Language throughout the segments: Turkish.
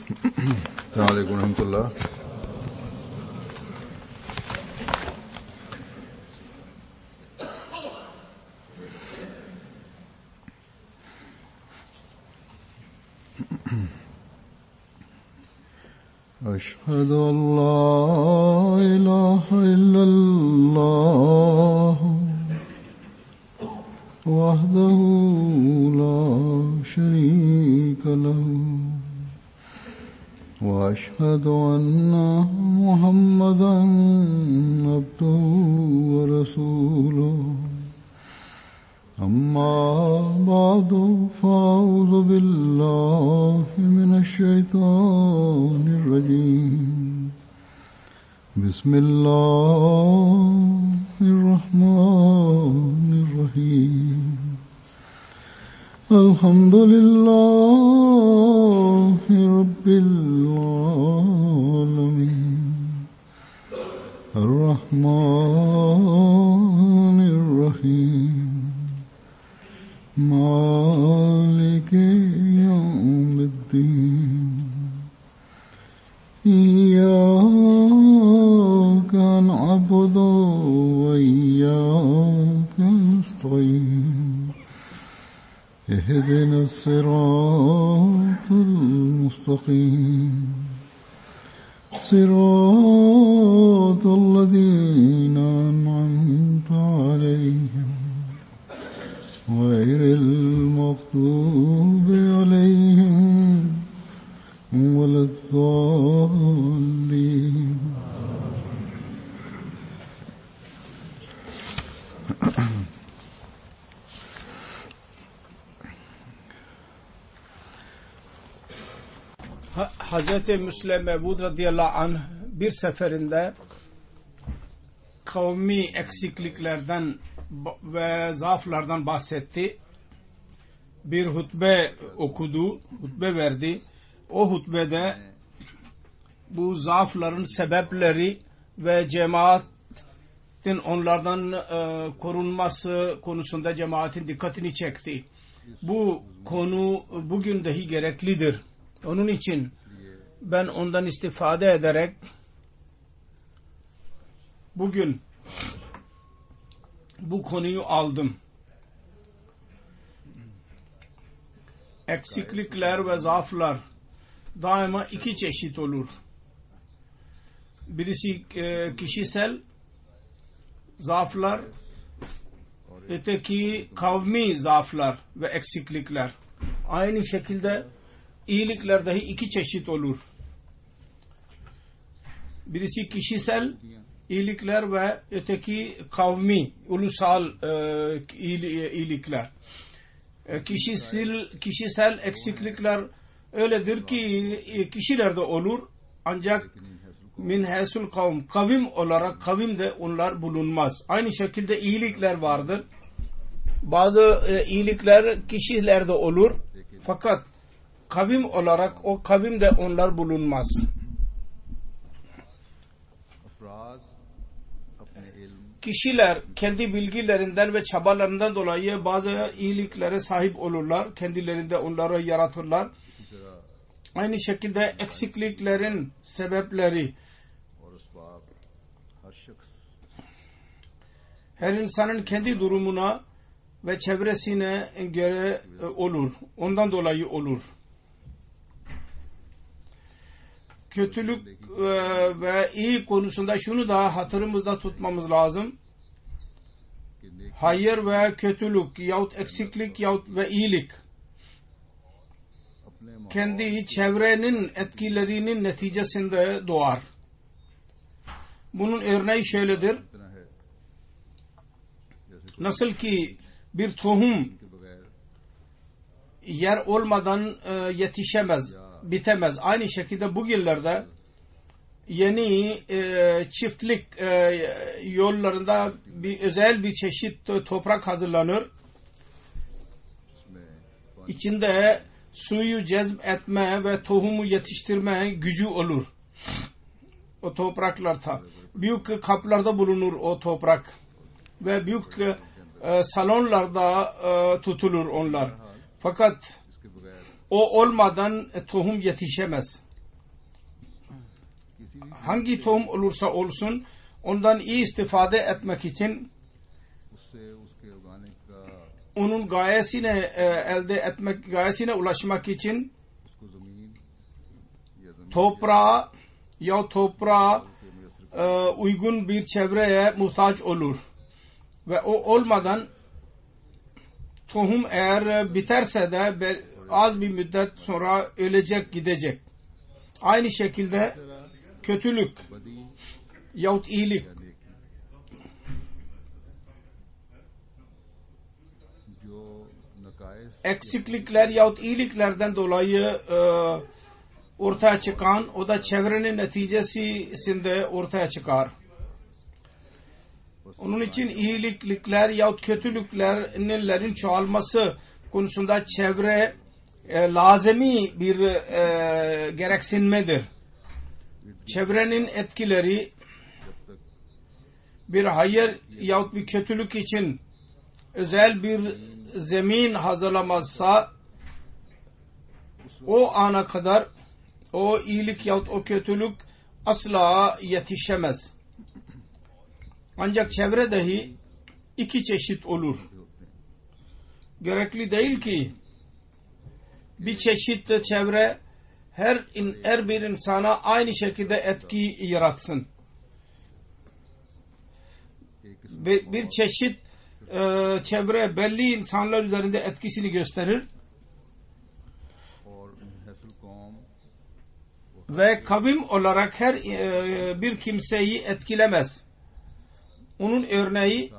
السلام عليكم ورحمة الله. أشهد أن لا إله إلا الله وحده لا شريك له وأشهد أن محمدا عبده ورسوله أما بعد فأعوذ بالله من الشيطان الرجيم بسم الله الرحمن الرحيم الحمد لله رب العالمين الرحمن الرحيم مالك يوم الدين إياك نعبد وإياك نستعين اهدنا الصراط المستقيم صراط الذين أنعمت عليهم غير المغضوب عليهم ولا الضالين. Hazreti Müslim Mevud radıyallahu anh bir seferinde kavmi eksikliklerden ve zaaflardan bahsetti. Bir hutbe okudu, hutbe verdi. O hutbede bu zaafların sebepleri ve cemaatin onlardan korunması konusunda cemaatin dikkatini çekti. Bu konu bugün dahi gereklidir. Onun için ben ondan istifade ederek bugün bu konuyu aldım. Eksiklikler ve zaaflar daima iki çeşit olur. Birisi kişisel zaaflar, öteki kavmi zaaflar ve eksiklikler. Aynı şekilde iyilikler dahi iki çeşit olur. Birisi kişisel iyilikler ve öteki kavmi, ulusal iyilikler. Kişisel eksiklikler öyledir ki kişilerde olur, ancak min hesul kavim olarak kavimde onlar bulunmaz. Aynı şekilde iyilikler vardır. Bazı iyilikler kişilerde olur, fakat kavim olarak o kavimde onlar bulunmaz. Kişiler kendi bilgilerinden ve çabalarından dolayı bazı iyiliklere sahip olurlar. Kendilerinde onları yaratırlar. Aynı şekilde eksikliklerin sebepleri her insanın kendi durumuna ve çevresine göre olur. Ondan dolayı olur. Kötülük ve iyi konusunda şunu da hatırımızda tutmamız lazım. Hayır ve kötülük yahut eksiklik yahut ve iyilik kendi çevrenin etkilerinin neticesinde doğar. Bunun örneği şöyledir. Nasıl ki bir tohum yer olmadan yetişemez, bitemez. Aynı şekilde bugünlerde yeni çiftlik yollarında özel bir çeşit toprak hazırlanır. İçinde suyu cezb etme ve tohumu yetiştirme gücü olur. O topraklarda. Büyük kaplarda bulunur o toprak. Ve büyük salonlarda tutulur onlar. Fakat o olmadan tohum yetişemez. hangi tohum olursa olsun ondan iyi istifade etmek için, onun gayesine elde etmek, gayesine ulaşmak için toprağa uygun bir çevreye muhtaç olur. Ve o olmadan tohum eğer biterse de az bir müddet sonra ölecek, gidecek. Aynı şekilde kötülük yahut iyilik, eksiklikler yahut iyiliklerden dolayı ortaya çıkan, o da çevrenin neticesinde ortaya çıkar. Onun için iyilikler yahut kötülüklerin çoğalması konusunda çevre lazemi bir gereksinmedir. Çevrenin etkileri bir hayır yahut bir kötülük için özel bir zemin hazırlamazsa o ana kadar o iyilik yahut o kötülük asla yetişemez. Ancak çevre dahi iki çeşit olur. Gerekli değil ki bir çeşit çevre her bir insana aynı şekilde etki yaratsın. Bir çeşit çevre belli insanlar üzerinde etkisini gösterir ve kavim olarak her bir kimseyi etkilemez. Onun örneği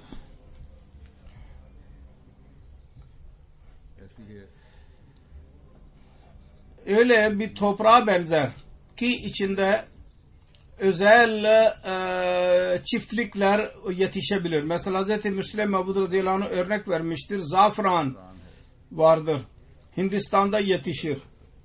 öyle bir toprağa benzer ki içinde özel çiftlikler yetişebilir. Mesela Hz. Müslim Mevud radıyallahu anh örnek vermiştir. Zafran vardır. Hindistan'da yetişir.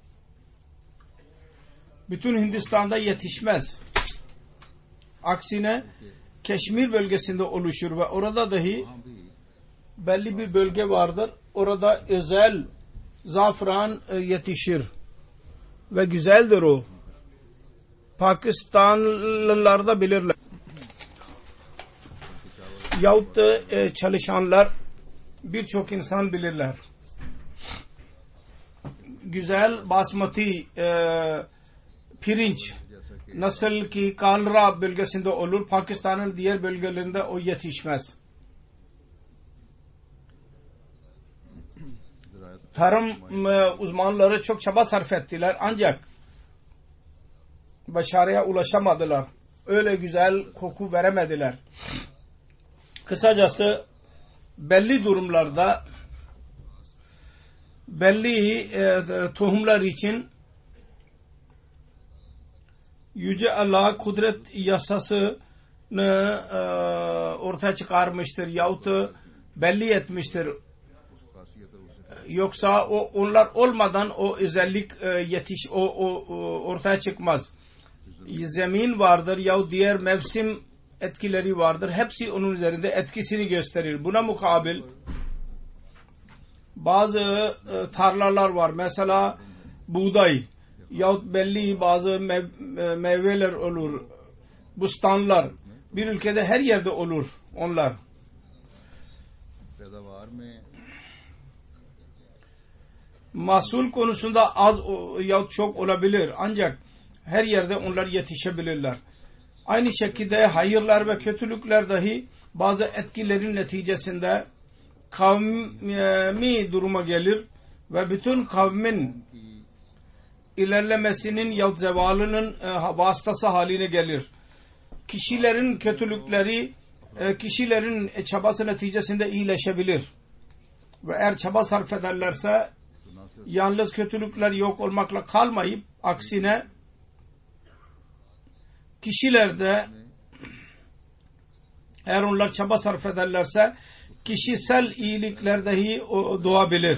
Bütün Hindistan'da yetişmez. Aksine Keşmir bölgesinde oluşur ve orada dahi belli bir bölge vardır. Orada özel zafran yetişir. Ve güzeldir o. Pakistanlılar da bilirler. Yahut çalışanlar birçok insan bilirler. Güzel basmati pirinç nasıl ki Kanra bölgesinde olur, Pakistan'ın diğer bölgelerinde o yetişmez. Tarım uzmanları çok çaba sarf ettiler ancak başarıya ulaşamadılar. Öyle güzel koku veremediler. Kısacası belli durumlarda belli tohumlar için Yüce Allah kudret yasasını ortaya çıkarmıştır yahut belli etmiştir. Yoksa onlar olmadan o özellik ortaya çıkmaz. Zemin vardır yahut diğer mevsim etkileri vardır. Hepsi onun üzerinde etkisini gösterir. Buna mukabil bazı tarlalar var. Mesela buğday yahut belli bazı meyveler olur. Bustanlar. Bir ülkede her yerde olur onlar. Mahsul konusunda az yahut çok olabilir. Ancak her yerde onlar yetişebilirler. Aynı şekilde hayırlar ve kötülükler dahi bazı etkilerin neticesinde kavmi duruma gelir ve bütün kavmin ilerlemesinin yahut zevalının vasıtası haline gelir. Kişilerin kötülükleri kişilerin çabası neticesinde iyileşebilir. Ve eğer çaba sarf ederlerse yalnız kötülükler yok olmakla kalmayıp aksine kişilerde eğer onlar çaba sarf ederlerse kişisel iyilikler dahi doğabilir.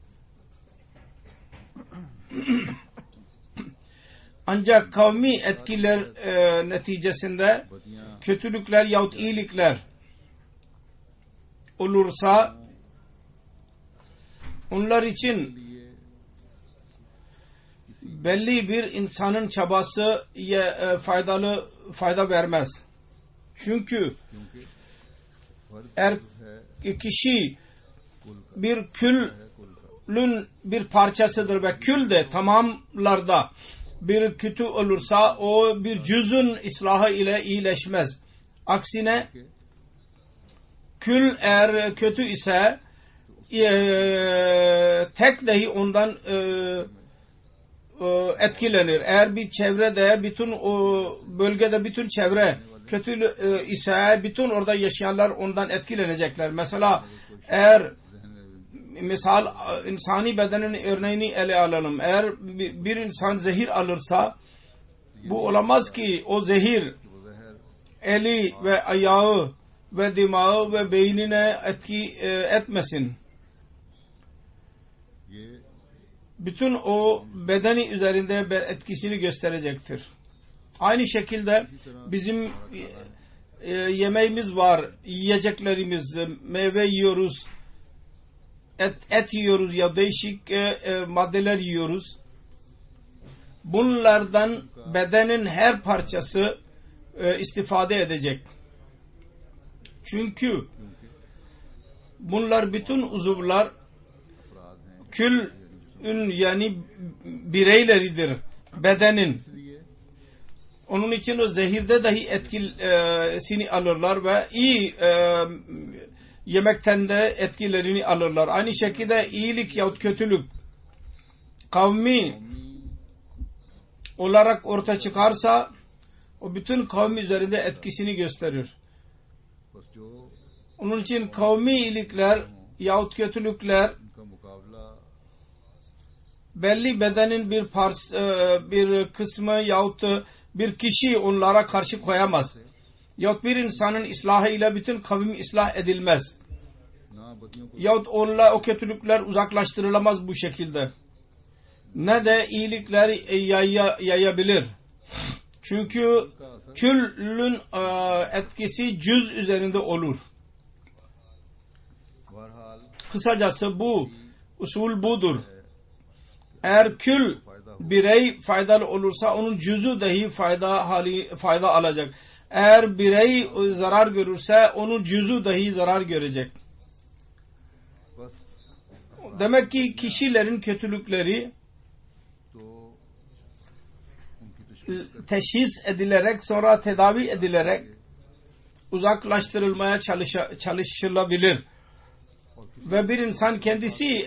Ancak kavmi etkiler neticesinde kötülükler yahut iyilikler olursa onlar için belli bir insanın çabası fayda vermez. Çünkü eğer kişi bir külün bir parçasıdır ve kül de tamamlarda bir kötü olursa o bir cüzün ıslahı ile iyileşmez. Aksine kül eğer kötü ise tek dahi ondan etkilenir. Eğer bir çevrede bütün o bölgede bütün çevre kötü ise bütün orada yaşayanlar ondan etkilenecekler. Mesela eğer misal insani bedenin örneğini ele alalım. Eğer bir insan zehir alırsa bu olamaz ki o zehir eli ve ayağı ve dimağı ve beynine etki etmesin. Bütün o bedeni üzerinde etkisini gösterecektir. Aynı şekilde bizim yemeğimiz var, yiyeceklerimiz, meyve yiyoruz, et yiyoruz ya değişik maddeler yiyoruz. Bunlardan bedenin her parçası istifade edecek. Çünkü bunlar bütün uzuvlar külün yani bireyleridir bedenin. Onun için o zehirde dahi etkisini alırlar ve iyi yemekten de etkilerini alırlar. Aynı şekilde iyilik yahut kötülük kavmi olarak ortaya çıkarsa o bütün kavmi üzerinde etkisini gösterir. Onun için kavmi iyilikler yahut kötülükler belli bedenin bir kısmı yahut bir kişi onlara karşı koyamaz. Yahut bir insanın ıslahıyla bütün kavim ıslah edilmez. Yahut o kötülükler uzaklaştırılamaz bu şekilde. Ne de iyilikler yayabilir. Çünkü külün etkisi cüz üzerinde olur. Kısacası bu usul budur. Eğer kül birey faydalı olursa onun cüzü dahi fayda alacak. Eğer birey zarar görürse onun cüzü dahi zarar görecek. Demek ki kişilerin kötülükleri teşhis edilerek sonra tedavi edilerek uzaklaştırılmaya çalışılabilir. Ve bir insan kendisi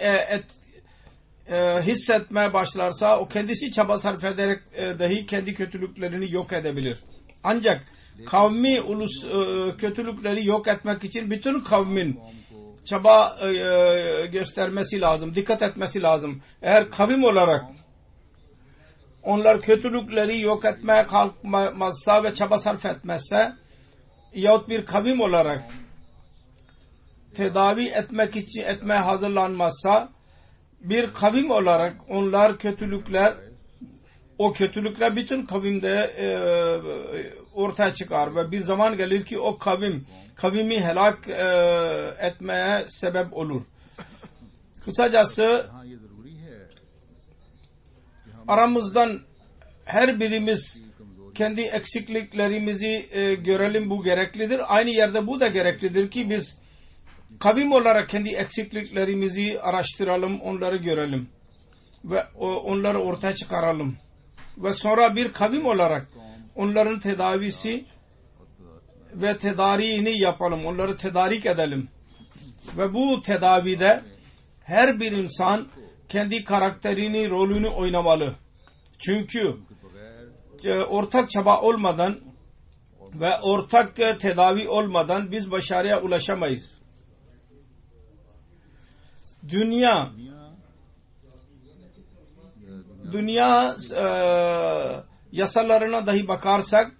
hissetmeye başlarsa o kendisi çaba sarf ederek dahi kendi kötülüklerini yok edebilir. Ancak kavmi kötülükleri yok etmek için bütün kavmin çaba göstermesi lazım, dikkat etmesi lazım. Eğer kavim olarak onlar kötülükleri yok etmeye kalkmazsa ve çaba sarf etmezse yahut bir kavim olarak tedavi etmeye hazırlanmazsa bir kavim olarak onlar o kötülükler bütün kavimde ortaya çıkar ve bir zaman gelir ki o kavimi helak etmeye sebep olur. Kısacası aramızdan her birimiz kendi eksikliklerimizi görelim, bu gereklidir. Aynı yerde bu da gereklidir ki biz kavim olarak kendi eksikliklerimizi araştıralım, onları görelim ve onları ortaya çıkaralım. Ve sonra bir kavim olarak onların tedavisi ve tedariğini yapalım, onları tedarik edelim. Ve bu tedavide her bir insan kendi karakterini, rolünü oynamalı. Çünkü ortak çaba olmadan ve ortak tedavi olmadan biz başarıya ulaşamayız. Dünya yasalarına dahi bakarsak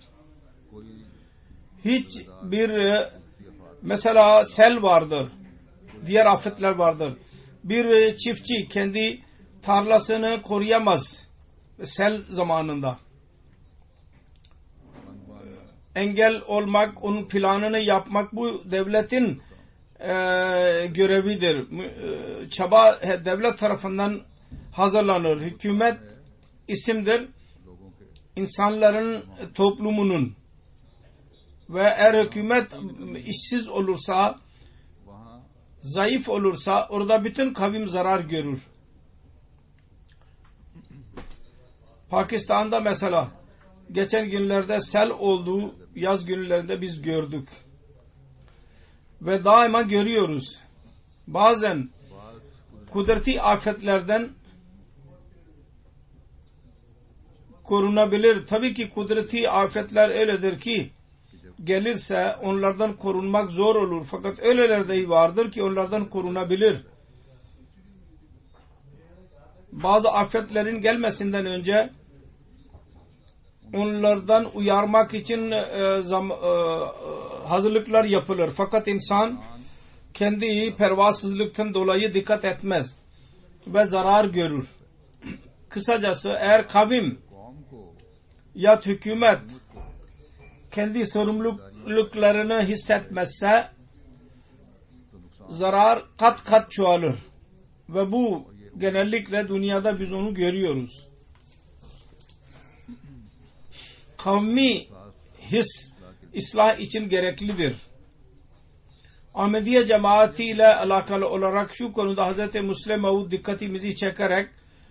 mesela sel vardır, diğer afetler vardır. Bir çiftçi kendi tarlasını koruyamaz sel zamanında. Engel olmak, onun planını yapmak bu devletin görevidir. Çaba devlet tarafından hazırlanır. Hükümet isimdir insanların toplumunun. Ve eğer hükümet işsiz olursa, zayıf olursa orada bütün kavim zarar görür. Pakistan'da mesela geçen günlerde sel olduğu yaz günlerinde biz gördük. Ve daima görüyoruz. Bazen kudreti afetlerden korunabilir. Tabii ki kudreti afetler öyledir ki gelirse onlardan korunmak zor olur. Fakat öyleler de vardır ki onlardan korunabilir. Bazı afetlerin gelmesinden önce onlardan uyarmak için hazırlıklar yapılır. Fakat insan kendi pervasızlıktan dolayı dikkat etmez ve zarar görür. Kısacası eğer kavim ya hükümet kendi sorumluluklarını hissetmezse zarar kat kat çoğalır. Ve bu genellikle dünyada biz onu görüyoruz. Kavmi his ıslah için gereklidir. Ahmediye cemaati ile alakalı olarak şu konuda Hz. Musleh Maud dikkatimizi çekerek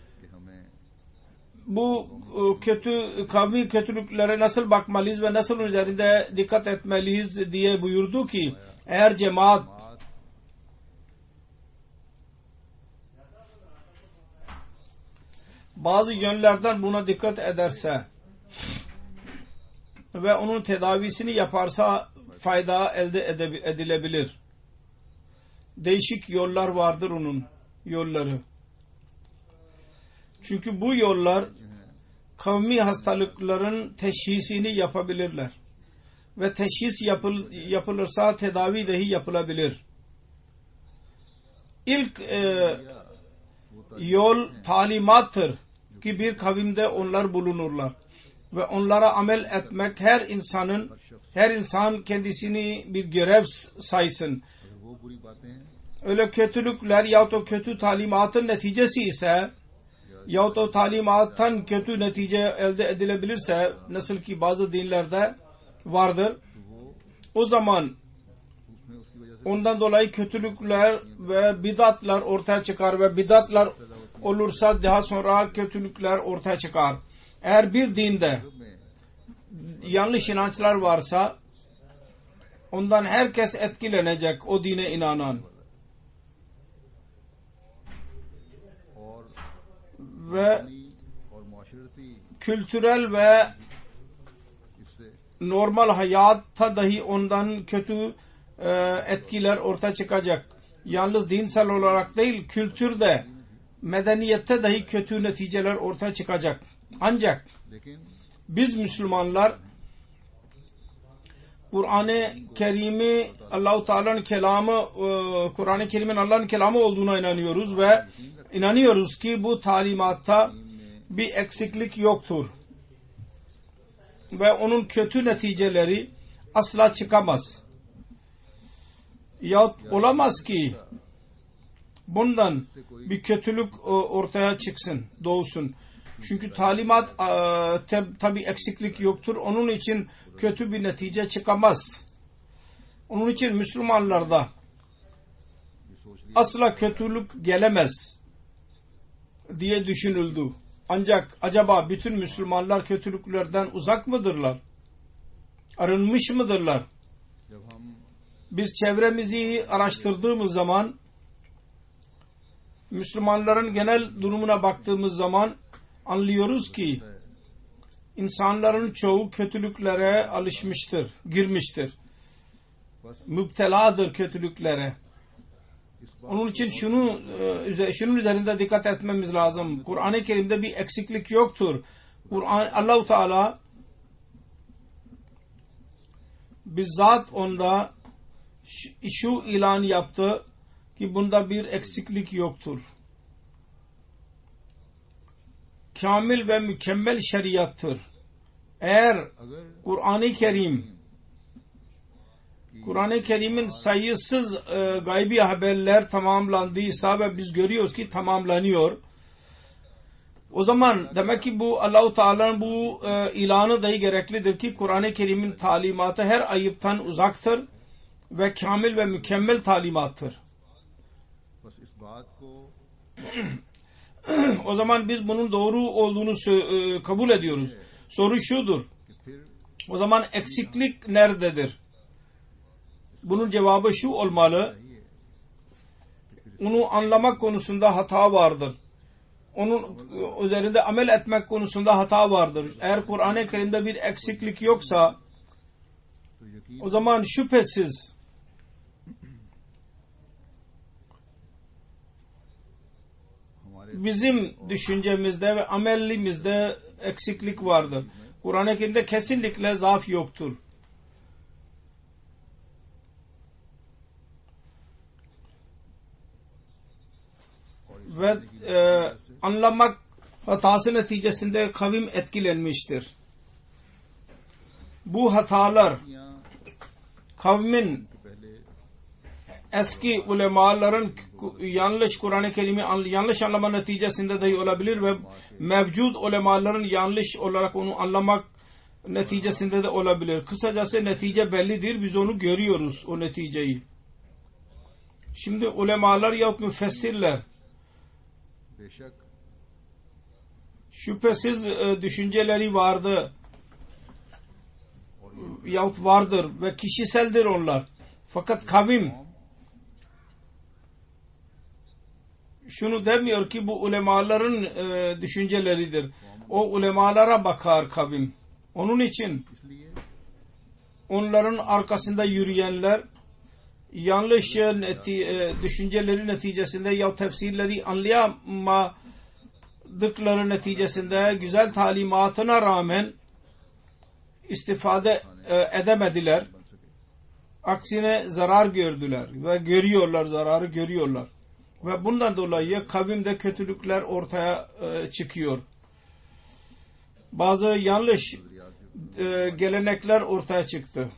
bu kavmi kötülüklere nasıl bakmalıyız ve nasıl üzerinde dikkat etmeliyiz diye buyurdu ki eğer cemaat bazı yönlerden buna dikkat ederse ve onun tedavisini yaparsa fayda elde edilebilir. Değişik yollar vardır onun yolları. Çünkü bu yollar kavmi hastalıkların teşhisini yapabilirler. Ve teşhis yapılırsa tedavi dahi yapılabilir. İlk yol talimattır ki bir kavimde onlar bulunurlar. Ve onlara amel etmek her insan kendisini bir görev saysın. Öyle kötülükler yahut o kötü talimatın neticesi ise yahut o talimattan kötü netice elde edilebilirse nasıl ki bazı dinlerde vardır, o zaman ondan dolayı kötülükler ve bidatlar ortaya çıkar ve bidatlar olursa daha sonra kötülükler ortaya çıkar. Eğer bir dinde yanlış inançlar varsa ondan herkes etkilenecek, o dine inanan. Ve kültürel ve normal hayatta dahi ondan kötü etkiler ortaya çıkacak. Yalnız dinsel olarak değil, kültürde, medeniyette dahi kötü neticeler ortaya çıkacak. Ancak biz Müslümanlar Kur'an-ı Kerim'i Allah-u Teala'nın kelamı, Kur'an-ı Kerim'in Allah'ın kelamı olduğuna inanıyoruz ve inanıyoruz ki bu talimatta bir eksiklik yoktur. Ve onun kötü neticeleri asla çıkamaz. Yahut olamaz ki bundan bir kötülük ortaya çıksın, doğsun. Çünkü talimat tabi eksiklik yoktur. Onun için kötü bir netice çıkamaz. Onun için Müslümanlarda asla kötülük gelemez diye düşünüldü. Ancak acaba bütün Müslümanlar kötülüklerden uzak mıdırlar? Arınmış mıdırlar? Biz çevremizi araştırdığımız zaman, Müslümanların genel durumuna baktığımız zaman anlıyoruz ki insanların çoğu kötülüklere alışmıştır, girmiştir. Müpteladır kötülüklere. Onun için şunun üzerinde dikkat etmemiz lazım. Kur'an-ı Kerim'de bir eksiklik yoktur. Allah-u Teala bizzat onda şu ilan yaptı ki bunda bir eksiklik yoktur. Kamil ve mükemmel şeriattır. Eğer Kur'an-ı Kerim'in sayısız gaybi haberler tamamlandıysa ve biz görüyoruz ki tamamlanıyor. O zaman demek ki bu Allah-u Teala'nın bu ilanı dahi gereklidir ki Kur'an-ı Kerim'in talimatı her ayıptan uzaktır ve kamil ve mükemmel talimattır. O zaman biz bunun doğru olduğunu kabul ediyoruz. Soru şudur. O zaman eksiklik nerededir? Bunun cevabı şu olmalı. Onu anlamak konusunda hata vardır. Onun üzerinde amel etmek konusunda hata vardır. Eğer Kur'an-ı Kerim'de bir eksiklik yoksa o zaman şüphesiz bizim düşüncemizde ve amelimizde eksiklik vardır. Kur'an-ı Kerim'de kesinlikle zaaf yoktur. Ve anlamak hatası neticesinde kavim etkilenmiştir. Bu hatalar kavmin eski ulemaların yanlış Kur'an-ı Kerim'i yanlış anlama neticesinde dahi olabilir ve mevcut ulemaların yanlış olarak onu anlamak neticesinde de olabilir. Kısacası netice bellidir. Biz onu görüyoruz, o neticeyi. Şimdi ulemalar yahut müfessirler şüphesiz düşünceleri vardı yahut vardır ve kişiseldir onlar. Fakat kavim şunu demiyor ki bu ulemaların düşünceleridir. O ulemalara bakar kavim. Onun için onların arkasında yürüyenler yanlış düşünceleri neticesinde ya tefsirleri anlayamadıkları neticesinde güzel talimatına rağmen istifade edemediler. Aksine zarar gördüler ve görüyorlar, zararı görüyorlar. Ve bundan dolayı kavimde kötülükler ortaya çıkıyor. Bazı yanlış gelenekler ortaya çıktı.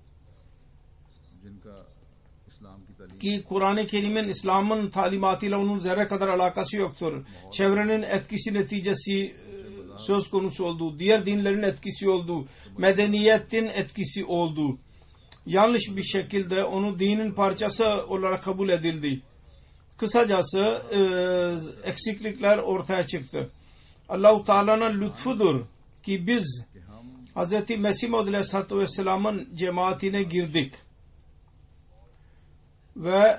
Ki Kur'an-ı Kerim'in İslam'ın talimatıyla onun zerre kadar alakası yoktur. Çevrenin etkisi neticesi söz konusu oldu. Diğer dinlerin etkisi oldu. Medeniyetin etkisi oldu. Yanlış bir şekilde onu dinin parçası olarak kabul edildi. Kısacası eksiklikler ortaya çıktı. Allah-u Teala'nın lütfudur ki biz Hz. Mesih Maud Aleyhisselatü Vesselam'ın cemaatine girdik. Ve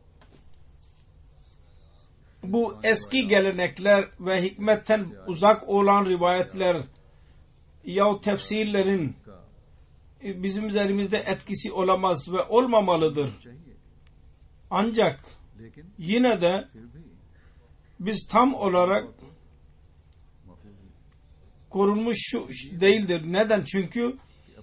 bu eski gelenekler ve hikmetten uzak olan rivayetler yahut tefsirlerin bizim üzerimizde etkisi olamaz ve olmamalıdır. Ancak yine de biz tam olarak korunmuş değildir. Neden? Çünkü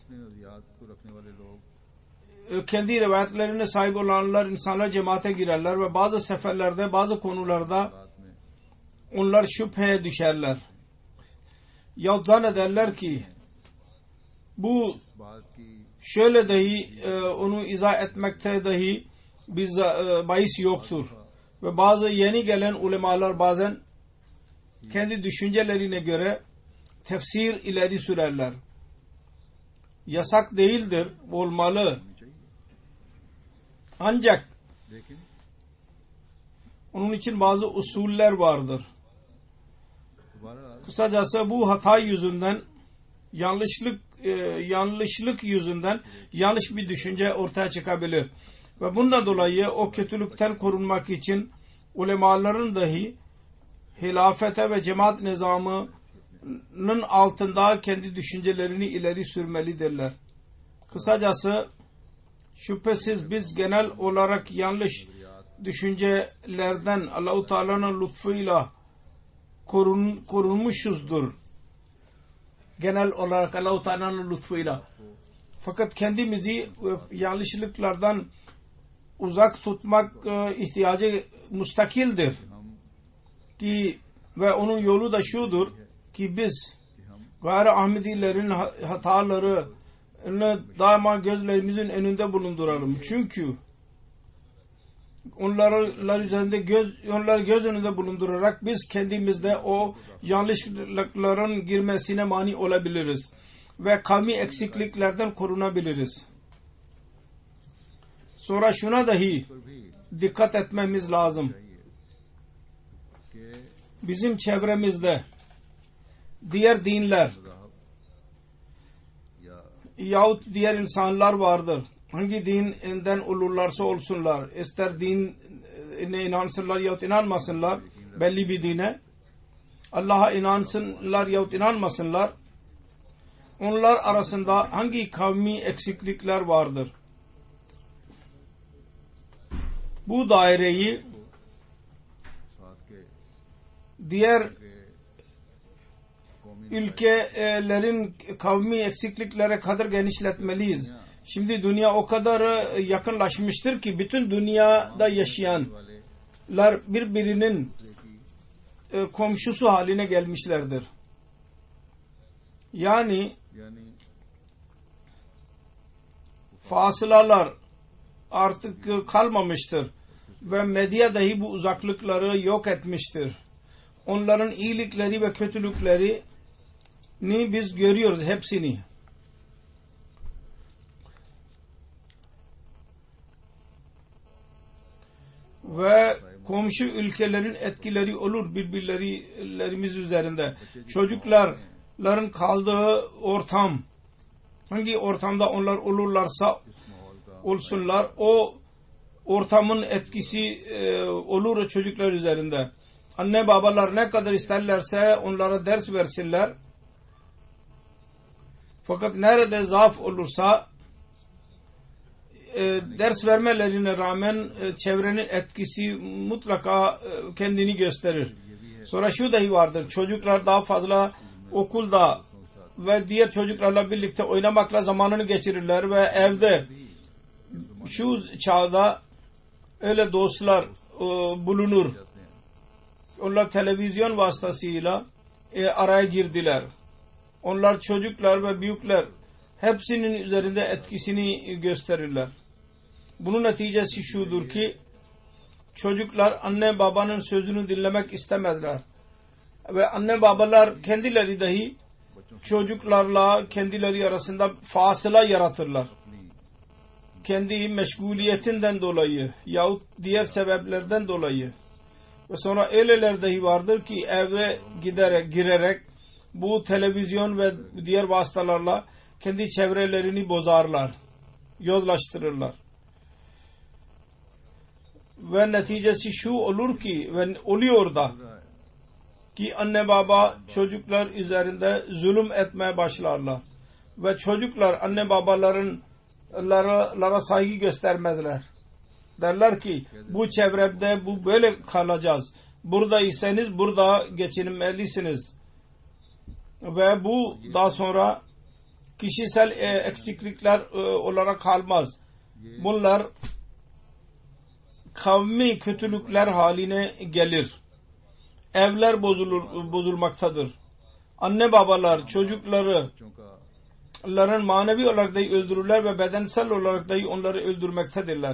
kendi rivayetlerine sahip olanlar insanlar cemaate girerler ve bazı seferlerde bazı konularda onlar şüpheye düşerler. Yahut zannederler ki bu şöyle dahi onu izah etmekte dahi bir bahis yoktur. Ve bazı yeni gelen ulemalar bazen kendi düşüncelerine göre tefsir ileri sürerler. Yasak değildir, olmalı. Ancak onun için bazı usuller vardır. Kısacası bu hata yüzünden yanlışlık yüzünden yanlış bir düşünce ortaya çıkabilir. Ve bundan dolayı o kötülükten korunmak için ulemaların dahi hilafete ve cemaat nizamının altında kendi düşüncelerini ileri sürmelidirler. Kısacası şüphesiz biz genel olarak yanlış düşüncelerden Allah-u Teala'nın lütfuyla korunmuşuzdur. Genel olarak Allah-u Teala'nın lütfuyla. Fakat kendimizi yanlışlıklardan uzak tutmak ihtiyacı müstakildir. Ki ve onun yolu da şudur ki biz gayri Ahmedilerin hatalarını daima gözlerimizin önünde bulunduralım. Çünkü onların üzerinde onları göz önünde bulundurarak biz kendimizde o yanlışlıkların girmesine mani olabiliriz ve kavmi eksikliklerden korunabiliriz. Sonra şuna dahi dikkat etmemiz lazım. Bizim çevremizde diğer dinler yahut diğer insanlar vardır. Hangi dinden olurlarsa olsunlar, ister dine inansınlar yahut inanmasınlar, belli bir dine, Allah'a inansınlar yahut inanmasınlar, onlar arasında hangi kavmi eksiklikler vardır? Bu daireyi diğer ülkelerin kavmi eksikliklere kadar genişletmeliyiz. Şimdi dünya o kadar yakınlaşmıştır ki bütün dünyada yaşayanlar birbirinin komşusu haline gelmişlerdir. Yani fasılalar artık kalmamıştır ve medya dahi bu uzaklıkları yok etmiştir. Onların iyilikleri ve kötülüklerini biz görüyoruz, hepsini. Ve komşu ülkelerin etkileri olur birbirlerimiz üzerinde. Çocukların kaldığı ortam, hangi ortamda onlar olurlarsa olsunlar, o ortamın etkisi olur çocuklar üzerinde. Anne babalar ne kadar isterlerse onlara ders versinler. Fakat nerede zaaf olursa ders vermelerine rağmen çevrenin etkisi mutlaka kendini gösterir. Sonra şu dahi vardır. Çocuklar daha fazla okulda ve diğer çocuklarla birlikte oynamakla zamanını geçirirler ve evde şu çağda öyle dostlar bulunur. Onlar televizyon vasıtasıyla araya girdiler. Onlar çocuklar ve büyükler hepsinin üzerinde etkisini gösterirler. Bunun neticesi şudur ki çocuklar anne babanın sözünü dinlemek istemezler. Ve anne babalar kendileri dahi çocuklarla kendileri arasında fasıla yaratırlar. Kendi meşguliyetinden dolayı yahut diğer sebeplerden dolayı. Ve sonra öyleler dahi vardır ki eve girerek bu televizyon ve diğer vasıtalarla kendi çevrelerini bozarlar, yozlaştırırlar. Ve neticesi şu olur ki ve oluyor da ki anne baba çocuklar üzerinde zulüm etmeye başlarlar. Ve çocuklar anne babalara saygı göstermezler. Derler ki bu çevrede bu böyle kalacağız. Buradaysanız burada geçinmelisiniz. Ve bu daha sonra kişisel eksiklikler olarak kalmaz. Bunlar kavmi kötülükler haline gelir. Evler bozulmaktadır. Anne babalar çocukların manevi olarak dahi öldürürler ve bedensel olarak dahi onları öldürmektedirler.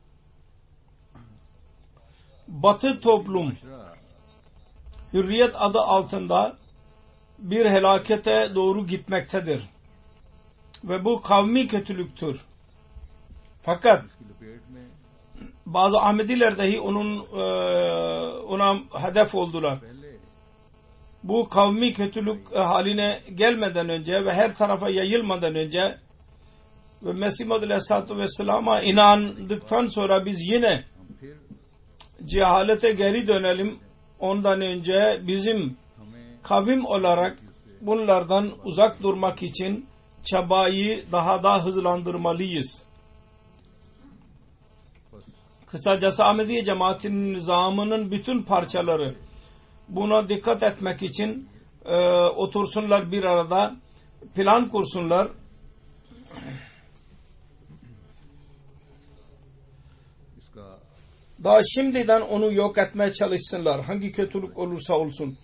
Batı toplum hürriyet adı altında bir helakete doğru gitmektedir. Ve bu kavmi kötülüktür. Fakat bazı Ahmediler dahi ona hedef oldular. Bu kavmi kötülük haline gelmeden önce ve her tarafa yayılmadan önce ve Mesih Muhammed Aleyhisselatü Vesselam'a inandıktan sonra biz yine cehalete geri dönelim. Ondan önce bizim kavim olarak bunlardan uzak durmak için çabayı daha da hızlandırmalıyız. Kısacası Ahmediye cemaatinin nizamının bütün parçaları buna dikkat etmek için otursunlar bir arada, plan kursunlar. Daha şimdiden onu yok etmeye çalışsınlar. Hangi kötülük olursa olsun.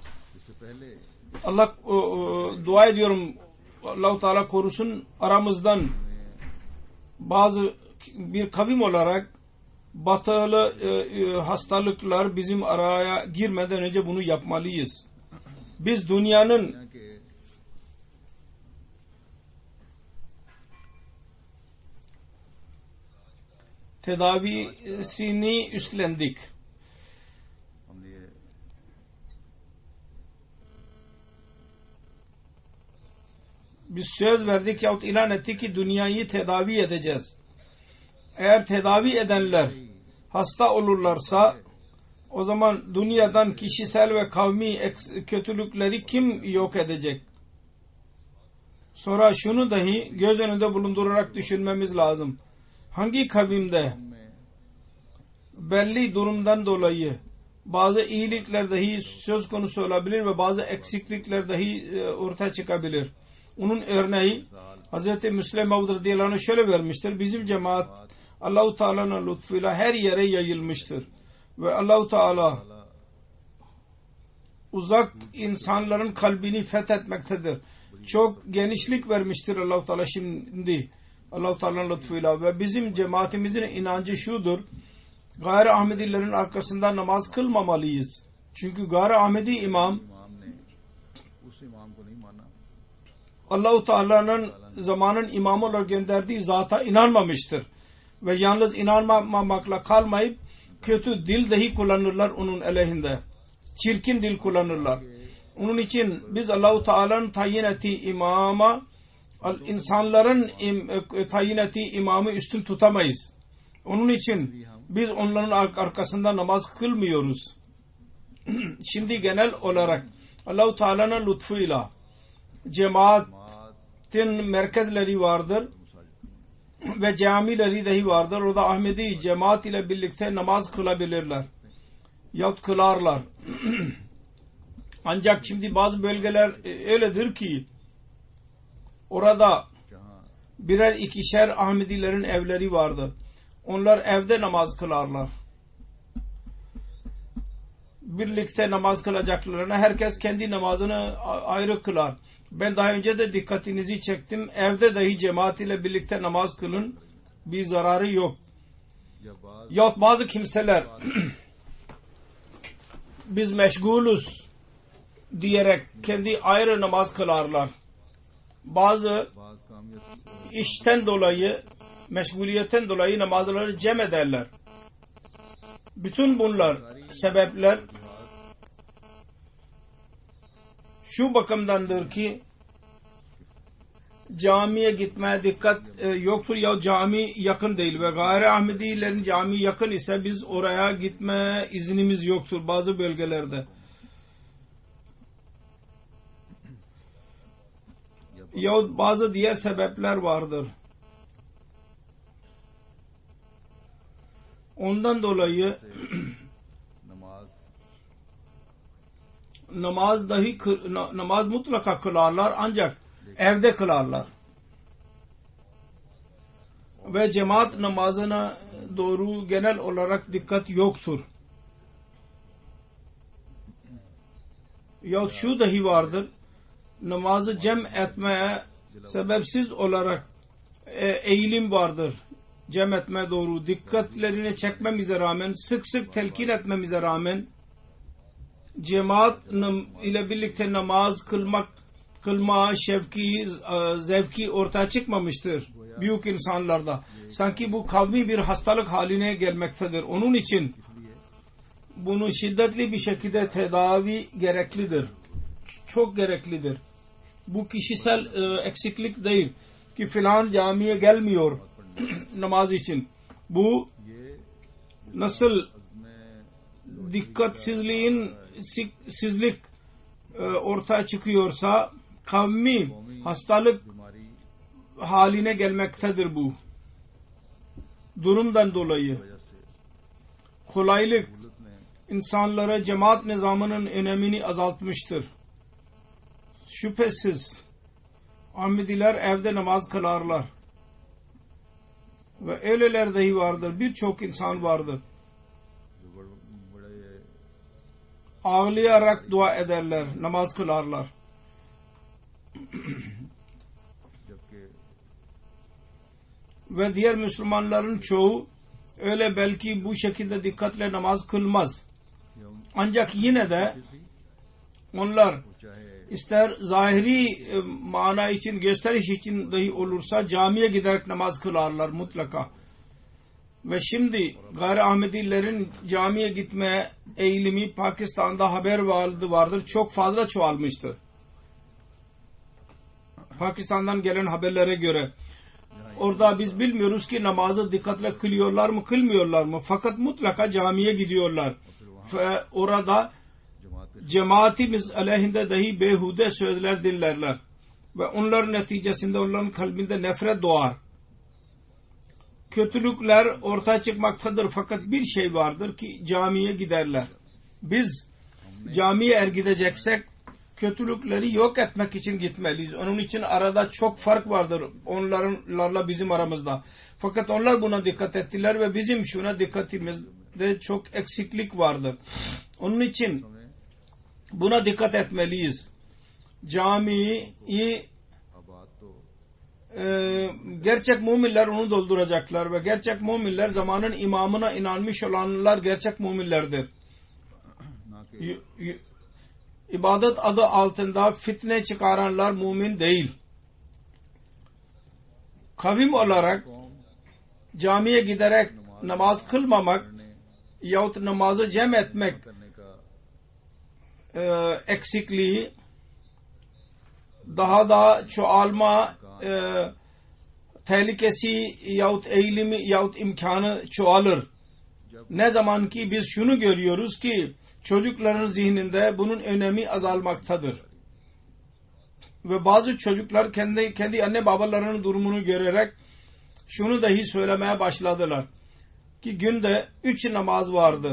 Allah dua ediyorum, Allah-u Teala korusun aramızdan bir kavim olarak batılı hastalıklar bizim araya girmeden önce bunu yapmalıyız. Biz dünyanın tedavisini üstlendik. Biz söz verdik yahut ilan ettik ki dünyayı tedavi edeceğiz. Eğer tedavi edenler hasta olurlarsa o zaman dünyadan kişisel ve kavmi kötülükleri kim yok edecek? Sonra şunu dahi göz önünde bulundurarak düşünmemiz lazım. Hangi kavimde belli durumdan dolayı bazı iyilikler dahi söz konusu olabilir ve bazı eksiklikler dahi ortaya çıkabilir. Onun örneği Hz. Müslim Mevd radıyallahu anh şöyle vermiştir. Bizim cemaat Allah-u Teala'nın lütfuyla her yere yayılmıştır. Ve Allah-u Teala uzak insanların kalbini fethetmektedir. Çok genişlik vermiştir Allah-u Teala şimdi. Allah-u Teala'nın lütfuyla ve bizim cemaatimizin inancı şudur. Gayri Ahmedilerin arkasında namaz kılmamalıyız. Çünkü Gayri Ahmedi imam Allah-u Teala'nın zamanın imamı olarak gönderdiği zata inanmamıştır. Ve yalnız inanmamakla kalmayıp kötü dil dahi kullanırlar onun aleyhinde. Çirkin dil kullanırlar. Onun için biz Allah-u Teala'nın tayin ettiği imama insanların tayin ettiği imamı üstün tutamayız. Onun için biz onların arkasında namaz kılmıyoruz. Şimdi genel olarak Allah-u Teala'nın lütfuyla cemaatin merkezleri vardır ve camileri dahi vardır. Orada Ahmedi cemaat ile birlikte namaz kılabilirler. Yahut kılarlar. Ancak şimdi bazı bölgeler öyledir ki orada birer ikişer Ahmedilerin evleri vardır. Onlar evde namaz kılarlar. Birlikte namaz kılacaklarına herkes kendi namazını ayrı kılar. Ben daha önce de dikkatinizi çektim. Evde dahi cemaat ile birlikte namaz kılın. Bir zararı yok. Yahut bazı kimseler biz meşgulüz diyerek kendi ayrı namaz kılarlar. Bazı işten dolayı, meşguliyetten dolayı namazları cem ederler. Bütün bunlar sebepler şu bakımdandır ki camiye gitmeye dikkat yoktur ya cami yakın değil ve gayri Ahmedilerin cami yakın ise biz oraya gitmeye iznimiz yoktur bazı bölgelerde. Ya bazı diğer sebepler vardır. Ondan dolayı namaz mutlaka kılarlar ancak evde kılarlar. Ve cemaat namazına doğru genel olarak dikkat yoktur. Yahut şu dahi vardır. Namazı cem etmeye sebepsiz olarak eğilim vardır. Cem etmeye doğru dikkatlerini çekmemize rağmen, sık sık telkin etmemize rağmen cemaat ile birlikte namaz kılma şevki, zevki ortaya çıkmamıştır büyük insanlarda. Sanki bu kavmi bir hastalık haline gelmektedir. Onun için bunu şiddetli bir şekilde tedavi gereklidir. Çok gereklidir. Bu kişisel eksiklik değil ki filan camiye gelmiyor namaz için. Bu nasıl dikkatsizlik ortaya çıkıyorsa kavmi hastalık haline gelmektedir bu. Durumdan dolayı kolaylık insanlara cemaat nizamının önemini azaltmıştır. Şüphesiz Ahmediler evde namaz kılarlar. Ve öyleler dahi vardır. Birçok insan vardır. Ağlayarak dua ederler. Namaz kılarlar. Ve diğer Müslümanların çoğu öyle belki bu şekilde dikkatle namaz kılmaz. Ancak yine de onlar ister zahiri mana için, gösteriş için dahi olursa camiye giderek namaz kılarlar mutlaka. Ve şimdi gayri Ahmedilerin camiye gitme eğilimi Pakistan'da haber vardır. Çok fazla çoğalmıştır. Pakistan'dan gelen haberlere göre. Orada biz bilmiyoruz ki namazı dikkatle kılıyorlar mı, kılmıyorlar mı? Fakat mutlaka camiye gidiyorlar. Ve orada cemaatimiz aleyhinde dahi behude sözler dinlerler. Ve onların neticesinde onların kalbinde nefret doğar. Kötülükler ortaya çıkmaktadır. Fakat bir şey vardır ki camiye giderler. Biz camiye eğer gideceksek kötülükleri yok etmek için gitmeliyiz. Onun için arada çok fark vardır onlarla bizim aramızda. Fakat onlar buna dikkat ettiler ve bizim şuna dikkatimizde çok eksiklik vardır. Onun için buna dikkat etmeliyiz. Camiyi gerçek müminler onu dolduracaklar ve gerçek müminler zamanın imamına inanmış olanlar gerçek müminlerdir. İbadet adı altında fitne çıkaranlar mümin değil. Kavim olarak camiye giderek namaz kılmamak yahut namazı cem etmek eksikliği daha da çoğalma tehlikesi yahut eğilimi yahut imkanı çoğalır. Ne zaman ki biz şunu görüyoruz ki çocukların zihninde bunun önemi azalmaktadır. Ve bazı çocuklar kendi anne babalarının durumunu görerek şunu dahi söylemeye başladılar ki günde 3 namaz vardır.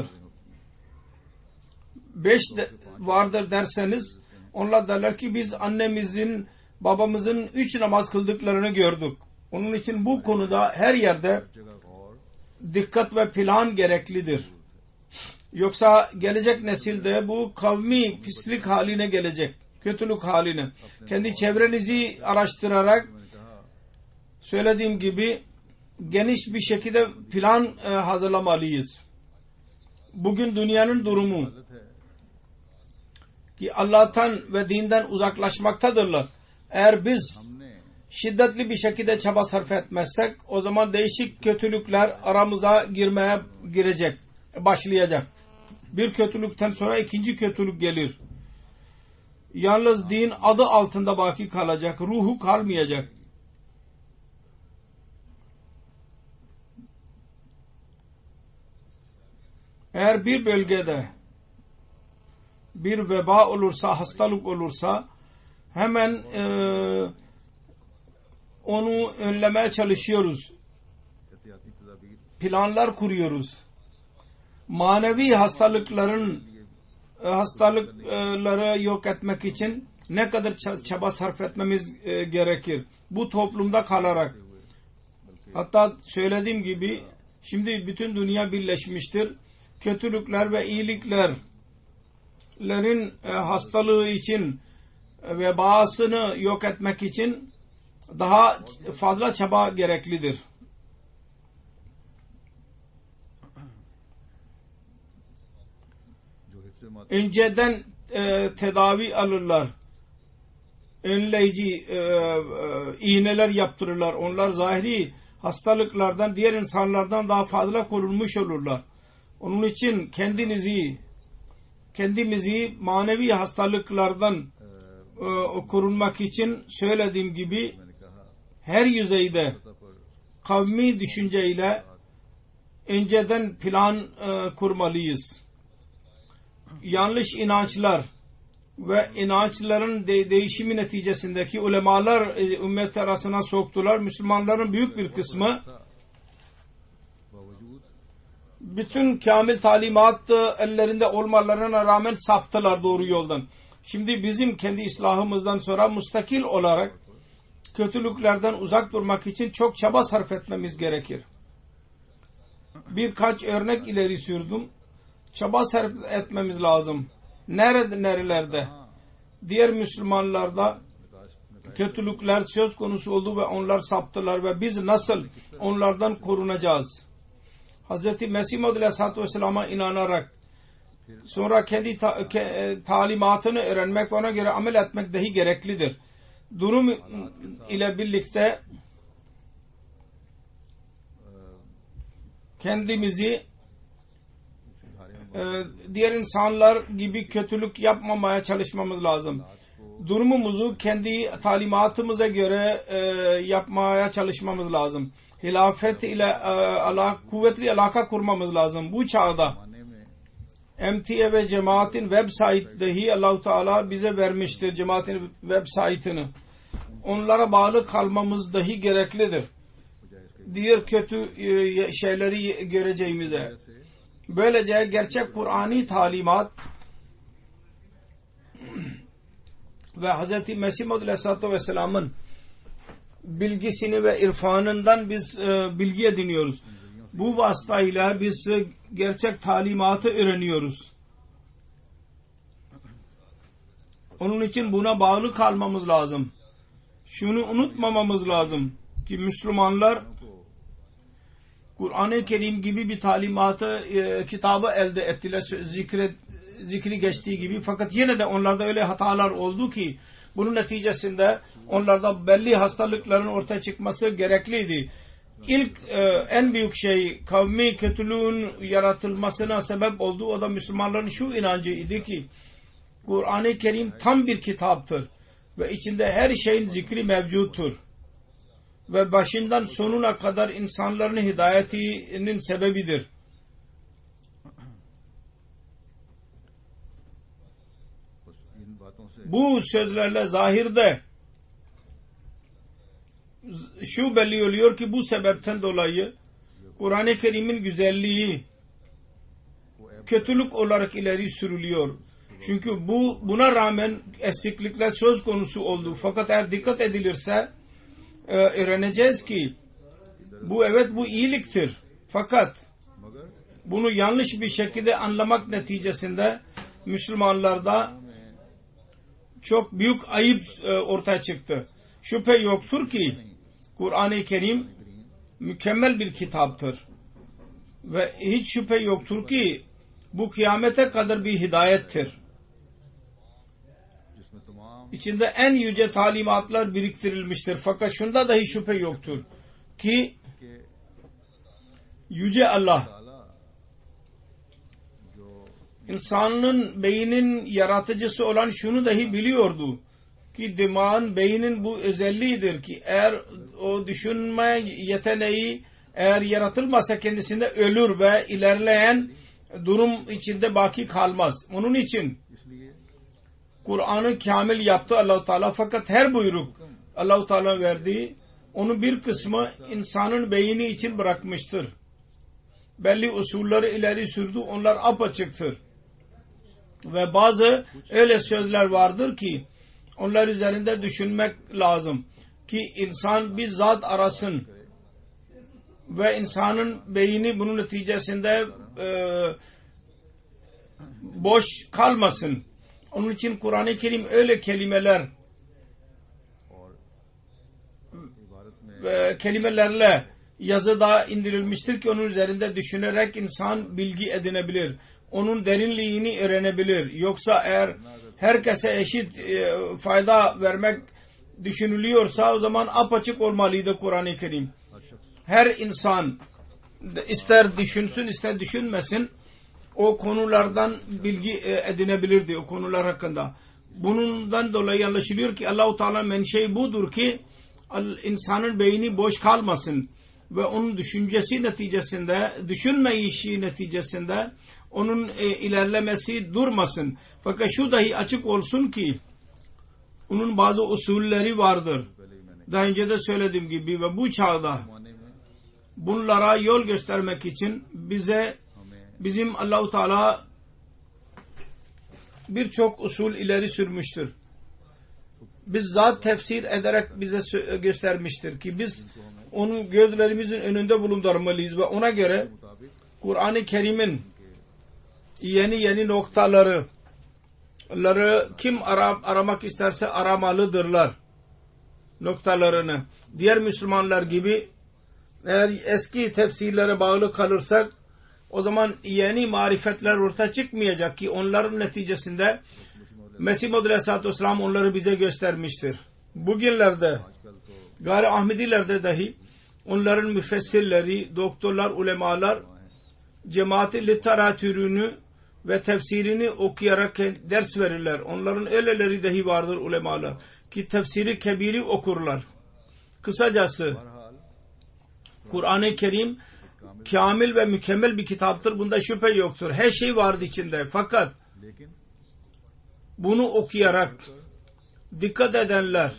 5 vardır derseniz onlar derler ki biz annemizin babamızın 3 namaz kıldıklarını gördük. Onun için bu konuda her yerde dikkat ve plan gereklidir. Yoksa gelecek nesilde bu kavmi pislik haline gelecek. Kötülük haline. Kendi çevrenizi araştırarak söylediğim gibi geniş bir şekilde plan hazırlamalıyız. Bugün dünyanın durumu ki Allah'tan ve dinden uzaklaşmaktadırlar. Eğer biz şiddetli bir şekilde çaba sarf etmezsek o zaman değişik kötülükler aramıza başlayacak. Bir kötülükten sonra ikinci kötülük gelir. Yalnız din adı altında baki kalacak. Ruhu kalmayacak. Eğer bir bölgede bir veba olursa, hastalık olursa hemen onu önlemeye çalışıyoruz. Planlar kuruyoruz. Manevi hastalıkları yok etmek için ne kadar çaba sarf etmemiz gerekir. Bu toplumda kalarak. Hatta söylediğim gibi şimdi bütün dünya birleşmiştir. Kötülükler ve iyiliklerin hastalığı için vebasını yok etmek için daha fazla çaba gereklidir. Önceden tedavi alırlar. Önleyici iğneler yaptırırlar. Onlar zahiri hastalıklardan, diğer insanlardan daha fazla korunmuş olurlar. Onun için kendimizi manevi hastalıklardan korunmak için söylediğim gibi her yüzeyde kavmi düşünceyle önceden plan kurmalıyız. Yanlış inançlar ve inançların değişimi neticesindeki ulemalar ümmet arasına soktular. Müslümanların büyük bir kısmı bütün kamil talimat ellerinde olmalarına rağmen saptılar doğru yoldan. Şimdi bizim kendi islahımızdan sonra müstakil olarak kötülüklerden uzak durmak için çok çaba sarf etmemiz gerekir. Birkaç örnek ileri sürdüm. Çaba sarf etmemiz lazım. Nerelerde? Diğer Müslümanlarda kötülükler söz konusu oldu ve onlar saptılar ve biz nasıl onlardan korunacağız? Hz. Mesih Maud Aleyhisselatü Vesselam'a inanarak sonra kendi talimatını öğrenmek ve ona göre amel etmek dahi gereklidir. Durum ile birlikte kendimizi diğer insanlar gibi kötülük yapmamaya çalışmamız lazım. Durumumuzu kendi talimatımıza göre yapmaya çalışmamız lazım. Hilafet ile kuvvetli alaka kurmamız lazım. Bu çağda MTA ve cemaatin web site dahi Allah-u Teala bize vermiştir. Cemaatin web site'ını. Onlara bağlı kalmamız dahi gereklidir. Diğer kötü şeyleri göreceğimize. Böylece gerçek Kur'ani talimat ve Hz. Mesih Maud Aleyhisselatü Vesselam'ın bilgisini ve irfanından biz bilgi ediniyoruz. Bu vasıtayla biz gerçek talimatı öğreniyoruz. Onun için buna bağlı kalmamız lazım. Şunu unutmamamız lazım ki Müslümanlar Kur'an-ı Kerim gibi bir talimatı kitabı elde ettiler, zikri geçtiği gibi, fakat yine de onlarda öyle hatalar oldu ki bunun neticesinde onlarda belli hastalıkların ortaya çıkması gerekliydi. İlk en büyük şey kavmi kötülüğün yaratılmasına sebep oldu. O da Müslümanların şu inancıydı ki Kur'an-ı Kerim tam bir kitaptır ve içinde her şeyin zikri mevcuttur ve başından sonuna kadar insanların hidayetinin sebebidir. Bu sözlerle zahirde şu belli oluyor ki bu sebepten dolayı Kur'an-ı Kerim'in güzelliği kötülük olarak ileri sürülüyor. Çünkü buna rağmen eksiklikler söz konusu oldu. Fakat eğer dikkat edilirse öğreneceğiz ki bu iyiliktir. Fakat bunu yanlış bir şekilde anlamak neticesinde Müslümanlarda çok büyük ayıp ortaya çıktı. Şüphe yoktur ki Kur'an-ı Kerim mükemmel bir kitaptır. Ve hiç şüphe yoktur ki bu kıyamete kadar bir hidayettir. İçinde en yüce talimatlar biriktirilmiştir. Fakat şunda dahi şüphe yoktur ki Yüce Allah insanın beyninin yaratıcısı olan şunu dahi biliyordu ki dimağın, beynin bu özelliğidir ki eğer o düşünme yeteneği eğer yaratılmasa kendisinde ölür ve ilerleyen durum içinde baki kalmaz. Onun için Kur'an'ı kamil yaptı Allah-u Teala, fakat her buyruk Allah-u Teala verdiği onun bir kısmı insanın beyni için bırakmıştır. Belli usulleri ileri sürdü, onlar apaçıktır. Ve bazı öyle sözler vardır ki onlar üzerinde düşünmek lazım ki insan bizzat arasın ve insanın beyni bunun neticesinde boş kalmasın. Onun için Kur'an-ı Kerim öyle kelimelerle yazıda indirilmiştir ki onun üzerinde düşünerek insan bilgi edinebilir. Onun derinliğini öğrenebilir. Yoksa eğer herkese eşit fayda vermek düşünülüyorsa o zaman apaçık olmalıydı Kur'an-ı Kerim. Her insan ister düşünsün ister düşünmesin o konulardan bilgi edinebilirdi, o konular hakkında. Bundan dolayı anlaşılıyor ki Allah-u Teala menşei budur ki insanın beyni boş kalmasın ve onun düşüncesi neticesinde, düşünmeyişi neticesinde onun ilerlemesi durmasın. Fakat şu dahi açık olsun ki onun bazı usulleri vardır. Daha önce de söylediğim gibi ve bu çağda bunlara yol göstermek için bizim Allah-u Teala birçok usul ileri sürmüştür. Bizzat tefsir ederek bize göstermiştir ki biz onu gözlerimizin önünde bulundurmalıyız ve ona göre Kur'an-ı Kerim'in yeni noktaları kim aramak isterse aramalıdırlar noktalarını. Diğer Müslümanlar gibi eğer eski tefsirlere bağlı kalırsak o zaman yeni marifetler ortaya çıkmayacak ki onların neticesinde Mesih Maud Aleyhisselatü Vesselam onları bize göstermiştir. Bugünlerde gayri Ahmedilerde dahi onların müfessirleri, doktorlar, ulemalar cemaati literatürünü ve tefsirini okuyarak ders verirler. Onların öyleleri dahi vardır ulemalar ki tefsiri kebiri okurlar. Kısacası Kur'an-ı Kerim kamil ve mükemmel bir kitaptır. Bunda şüphe yoktur. Her şey vardı içinde. Fakat bunu okuyarak dikkat edenler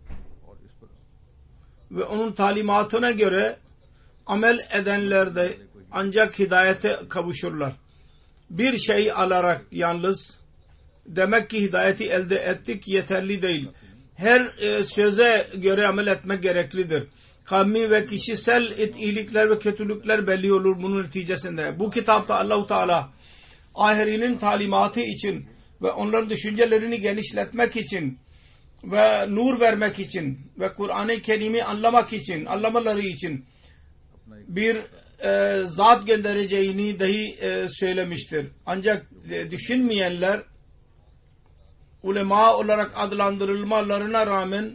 ve onun talimatına göre amel edenler de ancak hidayete kavuşurlar. Bir şey alarak yalnız demek ki hidayeti elde ettik yeterli değil. Her söze göre amel etmek gereklidir. Kavmi ve kişisel iyilikler ve kötülükler belli olur bunun neticesinde. Bu kitapta Allah-u Teala ahirinin talimatı için ve onların düşüncelerini genişletmek için ve nur vermek için ve Kur'an-ı Kerim'i anlamaları için bir zat göndereceğini dahi söylemiştir. Ancak düşünmeyenler ulema olarak adlandırılmalarına rağmen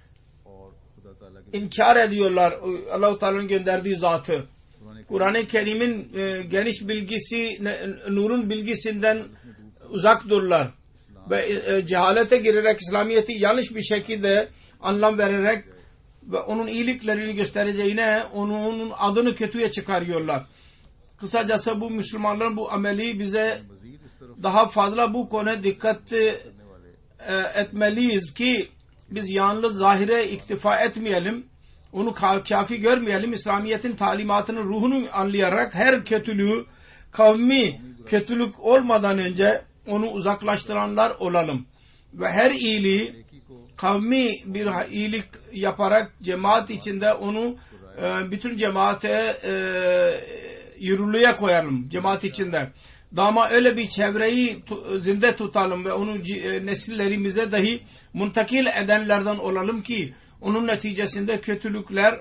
inkar ediyorlar Allah-u Teala'nın gönderdiği zatı. Kur'an-ı Kerim'in geniş bilgisi, nurun bilgisinden uzaktırlar ve cehalete girerek İslamiyet'i yanlış bir şekilde anlam vererek ve onun iyiliklerini göstereceğine onun adını kötüye çıkarıyorlar. Kısacası bu Müslümanların bu ameli bize daha fazla bu konuya dikkat etmeliyiz ki biz yalnız zahire iktifa etmeyelim, onu kafi görmeyelim. İslamiyet'in talimatının ruhunu anlayarak her kötülüğü, kavmi kötülük olmadan önce onu uzaklaştıranlar olalım. Ve her iyiliği kavmi bir iyilik yaparak cemaat içinde onu bütün cemaate yürürlüğe koyalım cemaat içinde. Ama öyle bir çevreyi zinde tutalım ve onun nesillerimize dahi muntakil edenlerden olalım ki onun neticesinde kötülükler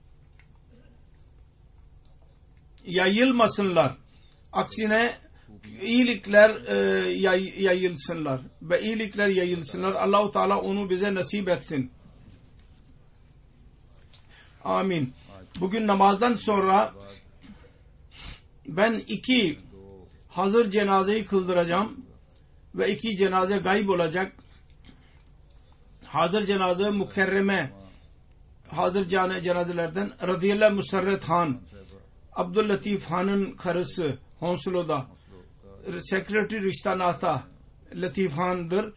yayılmasınlar. Aksine iyilikler yayılsınlar ve iyilikler yayılsınlar. Allah-u Teala onu bize nasip etsin. Amin. Bugün namazdan sonra ben 2 hazır cenazeyi kıldıracağım ve 2 cenaze gayb olacak. Hazır cenaze mukerreme hazır cenazelerden Radiyallahu Musarret Han, Abdüllatif Han'ın karısı Honsolo'da, Sekreteri Riştanata Latif Han'dır.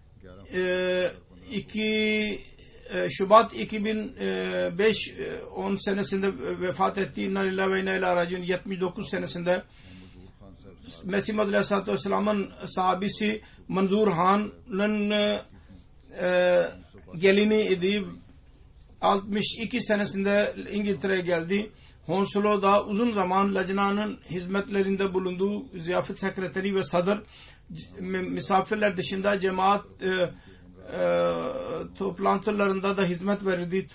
2 Şubat 2005 10 senesinde vefat etti. İnna lillahi ve inna ileyhi raciun. 79 senesinde Mesih Maud Aleyhisselatü Vesselam'ın sahabisi Manzur Han'ın gelini idi. 62 senesinde İngiltere'ye geldi. Honsolo'da uzun zaman lacnanın hizmetlerinde bulunduğu ziyafet sekreteri ve sadır, misafirler dışında cemaat toplantılarında da hizmet verirdi.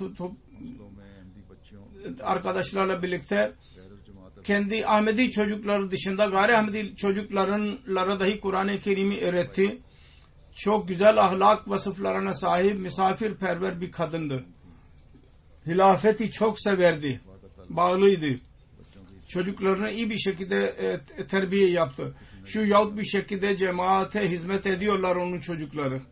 Arkadaşlarla birlikte kendi Ahmedi çocukları dışında gayri Ahmedi çocuklarına dahi Kur'an-ı Kerim'i öğretti. Çok güzel ahlak vasıflarına sahip misafirperver bir kadındı. Hilafeti çok severdi. Bağlıydı. Çocuklarına iyi bir şekilde terbiye yaptı. Şu yahut bir şekilde cemaate hizmet ediyorlar onun çocukları.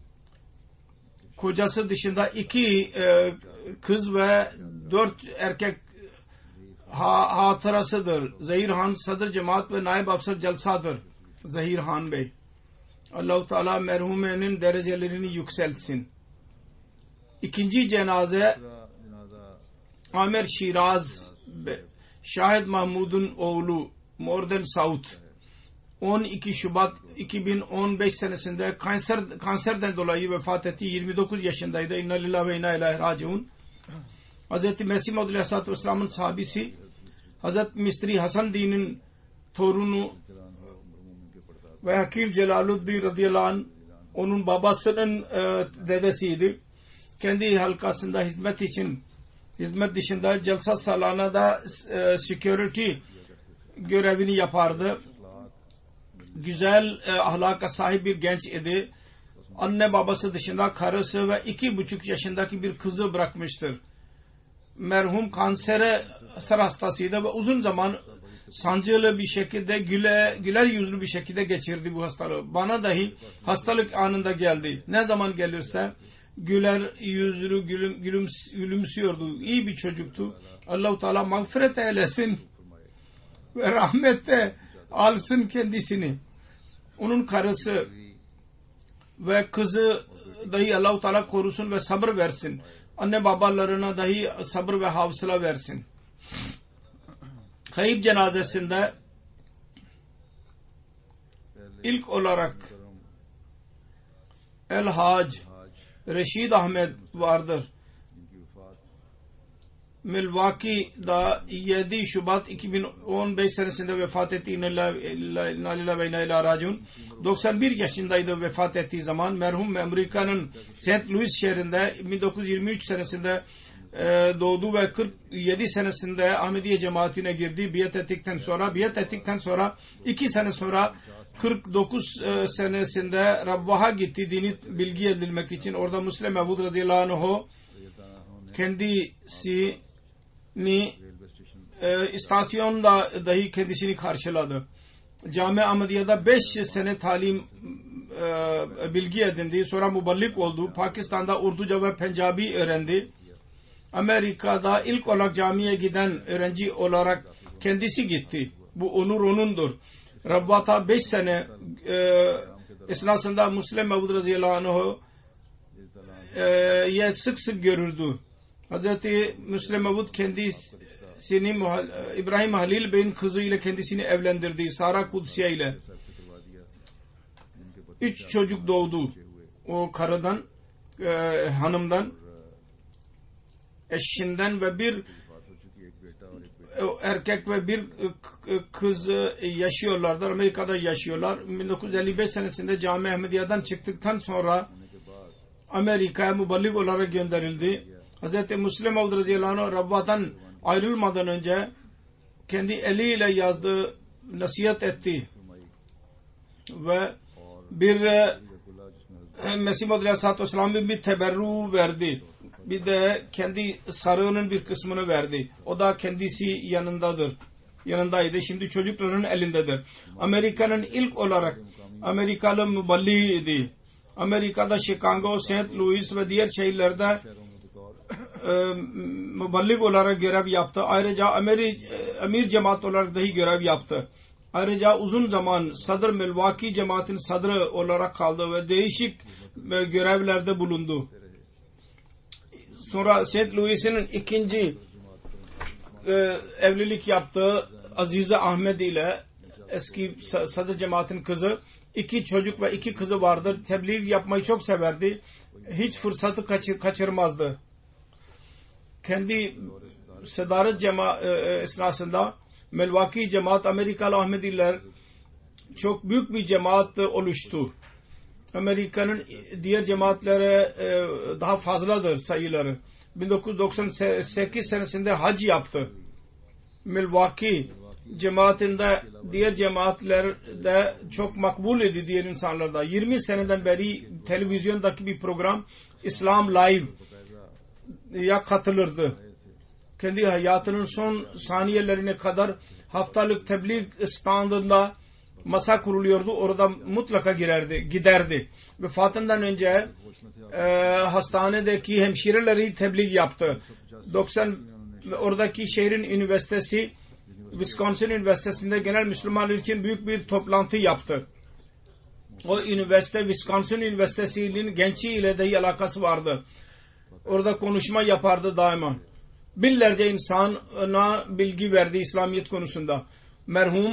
Kocası dışında 2 kız ve 4 erkek hatırasıdır. Zahir Han Sadır Cemaat ve Naib Afsar Jalsadır. Zahir Han Bey. Allah-u Teala merhumenin derecelerini yükseltsin. 2. cenaze Amer Şiraz Şahid Mahmud'un oğlu Morden Saud 12 Şubat 2015 senesinde kanserden dolayı vefat etti. 29 yaşındaydı. İnna lillahi ve inna ileyhi raciun. Hz. Mesih Maud Aleyhisselatü Vesselam'ın sahabisi Hz. Mistri Hasan Din'in torunu ve Hakim Celaluddin radıyallahu anh onun babasının dedesiydi. Kendi halkasında hizmet için hizmet dışında Jalsa Salana'da security görevini yapardı. Güzel ahlaka sahip bir genç idi. Anne babası dışında karısı ve 2,5 yaşındaki bir kızı bırakmıştır. Merhum kanser hastasıydı ve uzun zaman sancılı bir şekilde güler yüzlü bir şekilde geçirdi bu hastalığı. Bana dahi hastalık anında geldi. Ne zaman gelirse güler yüzlü gülümsüyordu. İyi bir çocuktu. Allah-u Teala mağfiret eylesin ve rahmette alsın kendisini. Onun karısı ve kızı dahi Allah-u Teala korusun ve sabır versin. Anne babalarına dahi sabır ve hafıza versin. Kayıp cenazesinde ilk olarak El-Hac Reşid Ahmet vardır. Milwaukee'da 7 Şubat 2015 senesinde vefat etti. 91 yaşındaydı vefat ettiği zaman. Merhum Amerika'nın St. Louis şehrinde 1923 senesinde doğdu ve 47 senesinde Ahmediye cemaatine girdi. Biat ettikten sonra 2 sene sonra 49 senesinde Rabbaha gitti dini bilgi edilmek için. Orada Müslim Mevud radıyallahu anh kendisini istasyonda dahi kendisini karşıladı. Cami Ahmediye'de 5 sene talim bilgi edindi. Sonra muballik oldu. Pakistan'da Urduca ve Punjabi öğrendi. Amerika'da ilk olarak camiye giden öğrenci olarak kendisi gitti. Bu onur onundur. Rabbat'a 5 sene esnasında Müslim Mevud radıyallahu anh sık sık görürdü. Hazreti Müslim Mevud kendisini İbrahim Halil Bey'in kızı ile kendisini evlendirdi. Sara Kudsiye ile. 3 çocuk doğdu. O karıdan, hanımdan, eşinden ve bir erkek ve bir kız yaşıyorlardı. Amerika'da yaşıyorlar. 1955 senesinde Cami Ahmediye'den çıktıktan sonra Amerika'ya muballik olarak gönderildi. Hz. Müslim Mevud radıyallahu anh Rabba'dan ayrılmadan önce kendi eliyle yazdığı nasihat etti ve bir Mesih Maud aleyhissalatü vesselam'ın bir teberru verdi. Bir de kendi sarığının bir kısmını verdi. O da kendisi yanındaydı. Şimdi çocukların elindedir. Amerika'nın ilk olarak Amerikalı muballiğiydi. Amerika'da Chicago, St. Louis ve diğer şehirlerde muballik olarak görev yaptı. Ayrıca emir cemaat olarak dahi görev yaptı. Ayrıca uzun zaman Sadr Milwaukee cemaatin sadrı olarak kaldı ve değişik görevlerde bulundu. Sonra St. Louis'in ikinci evlilik yaptığı Azize Ahmed ile eski sadr cemaatin kızı. 2 çocuk ve 2 kızı vardır. Tebliğ yapmayı çok severdi. Hiç fırsatı kaçırmazdı. Kendi sedaret esnasında Milwaukee cemaat Amerikalı Ahmediler çok büyük bir cemaat oluştu. Amerika'nın diğer cemaatlere daha fazladır sayıları. 1998 senesinde hac yaptı. Milwaukee cemaatinde diğer cemaatlerde çok makbul idi diğer insanlarda. 20 seneden beri televizyondaki bir program İslam Live ya katılırdı. Kendi hayatının son saniyelerine kadar haftalık tebliğ standında masa kuruluyordu. Orada mutlaka giderdi. Vefatından önce hastanedeki hemşireleri tebliğ yaptı. Oradaki şehrin üniversitesi Wisconsin Üniversitesi'nde genel Müslümanlar için büyük bir toplantı yaptı. O üniversite Wisconsin Üniversitesi'nin gençliğiyle de alakası vardı. Orada konuşma yapardı daima. Binlerce insana bilgi verdi İslamiyet konusunda. Merhum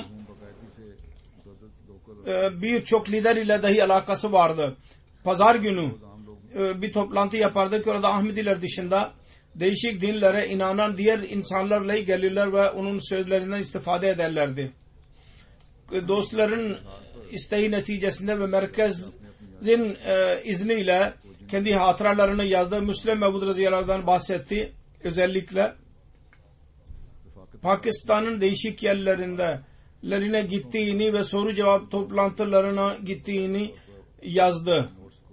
birçok lider ile dahi alakası vardı. Pazar günü bir toplantı yapardı ki orada Ahmediler dışında değişik dinlere inanan diğer insanlarla gelirler ve onun sözlerinden istifade ederlerdi. Dostların isteği neticesinde ve merkezin izniyle kendi hatıralarını yazdı. Müslim Mevud radıyallahu anh'dan bahsetti. özellikle Pakistan'ın değişik yerlerine gittiğini ve soru cevap toplantılarına gittiğini yazdı.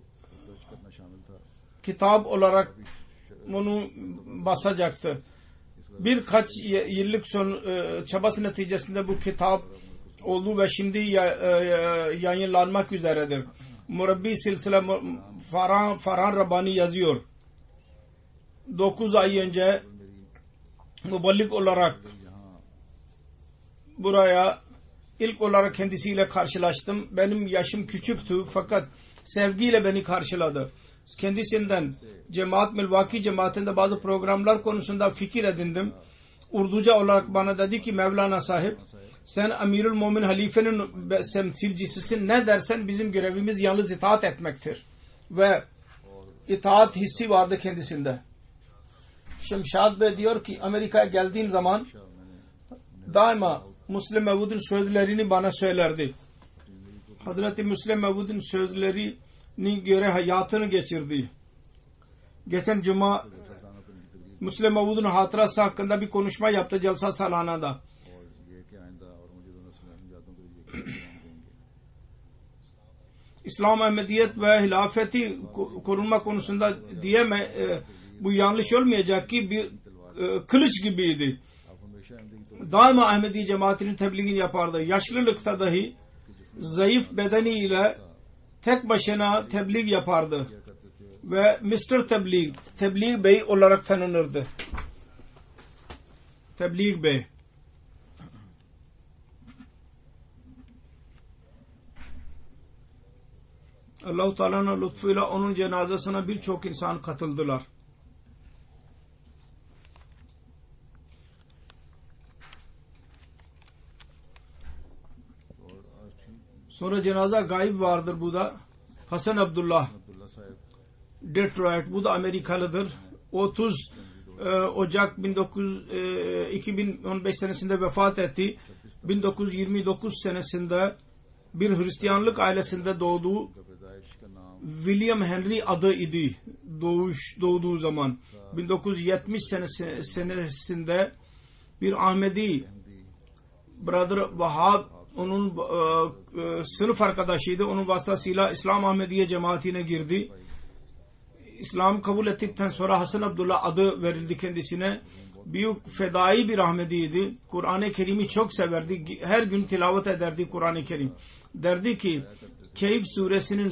Kitap olarak bunu basacaktı. Birkaç yıllık çabası neticesinde bu kitap oldu ve şimdi yayınlanmak üzeredir. Murabbi silsile Farhan Rabbani yazıyor. 9 ay önce muballik olarak buraya ilk olarak kendisiyle karşılaştım. Benim yaşım küçüktü fakat sevgiyle beni karşıladı. Kendisinden Milwaukee cemaatinde bazı programlar konusunda fikir edindim. Urduca olarak bana dedi ki Mevlana sahip, sen Amirül Mumin halifenin temsilcisisin, ne dersen bizim görevimiz yalnız itaat etmektir. Ve itaat hissi vardı kendisinde. Şemşad Bey diyor ki Amerika'ya geldiğim zaman daima Müslim Mevud'un sözlerini bana söylerdi. Hazreti Müslim Mevud'un sözlerini göre hayatını geçirdi. Geçen cuma Müslim Mevud'un hatırası hakkında bir konuşma yaptı Jalsa Salana'da. İslam Ahmediyet ve hilafeti korunma konusunda bu yanlış olmayacak ki bir kılıç gibiydi. Daima Ahmedi cemaatinin tebliğini yapardı. Yaşlılıkta dahi zayıf bedeniyle tek başına tebliğ yapardı. Ve Mr. Tebliğ Bey olarak tanınırdı. Tebliğ Bey. Allah-u Teala'nın lütfuyla onun cenazesine birçok insan katıldılar. Sonra cenaze gayb vardır bu da. Hasan Abdullah Detroit, bu da Amerikalıdır. 30 Ocak 2015 senesinde vefat etti. 1929 senesinde bir Hristiyanlık ailesinde doğdu. William Henry adı idi doğduğu zaman. 1970 senesinde bir Ahmedi Brother Vahab onun sınıf arkadaşıydı. Onun vasıtasıyla İslam Ahmediye cemaatine girdi. İslam kabul ettikten sonra Hasan Abdullah adı verildi kendisine. Büyük fedai bir Ahmediydi. Kur'an-ı Kerim'i çok severdi. Her gün tilavet ederdi Kur'an-ı Kerim. Derdi ki Keyf suresinin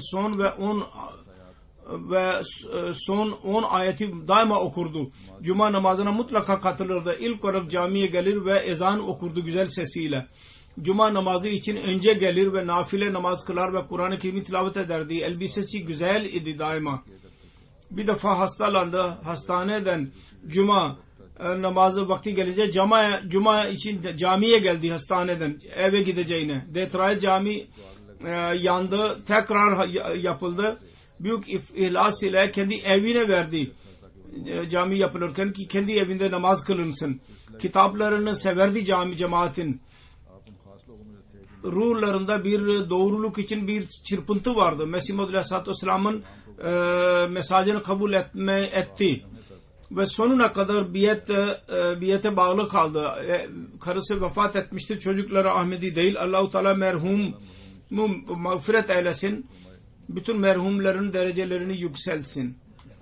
son 10 ayeti daima okurdu. Cuma namazına mutlaka katılırdı. İlk olarak camiye gelir ve ezan okurdu güzel sesiyle. Cuma namazı için önce gelir ve nafile namaz kılar ve Kur'an-ı Kerim'i tilavet ederdi. Elbisesi güzel idi daima. Bir defa hastalandı. Hastaneden Cuma namazı vakti gelince Cuma için camiye geldi hastaneden eve gideceğine. Detroit cami yandı. Tekrar yapıldı. Büyük ihlas ile kendi evine verdi. Cami yapılırken ki kendi evinde namaz kılınsın. Kitaplarını severdi cemaatin. Ruhlarında bir doğruluk için bir çırpıntı vardı. Mesih Maud Aleyhisselatü Vesselam'ın mesajını kabul etti. Ve sonuna kadar biyete bağlı kaldı. Karısı vefat etmiştir. Çocukları Ahmedi değil. Allah-u Teala merhumu mağfiret eylesin. Bütün merhumların derecelerini yükseltsin.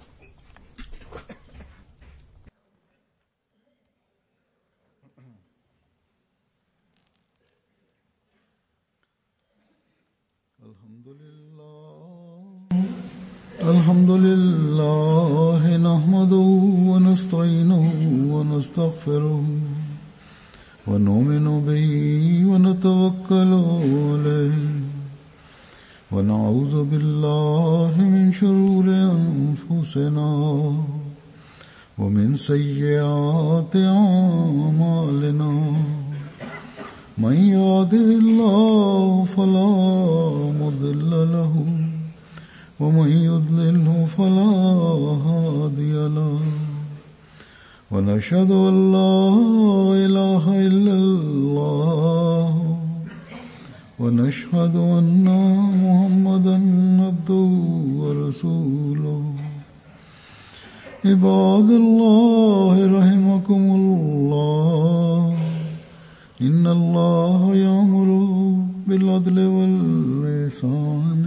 Elhamdülillah nahmaduhu ve nestainuhu ve nestağfiruhu ve nu'minu bihi ve netevekkalu aleyhi ve na'udzu billahi min şururi enfusina ve min seyyiati a'malina. Men yahdihillahu felâ mudille lehu ومن يضلله فلا هادي له ونشهد أن لا إله إلا الله ونشهد أن محمدا عبده ورسوله عباد الله رحمكم الله إن الله يأمر بالعدل والإحسان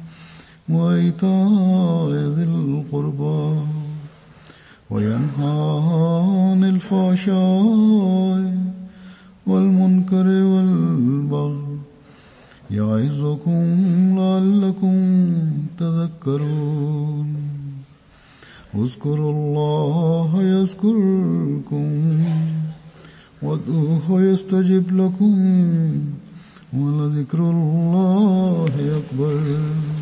وإيتاء ذي القربى وينهى عن الفحشاء والمنكر والبغي يعظكم لعلكم تذكرون اذكروا الله يذكركم وادعوه يستجب لكم ولذكر الله أكبر.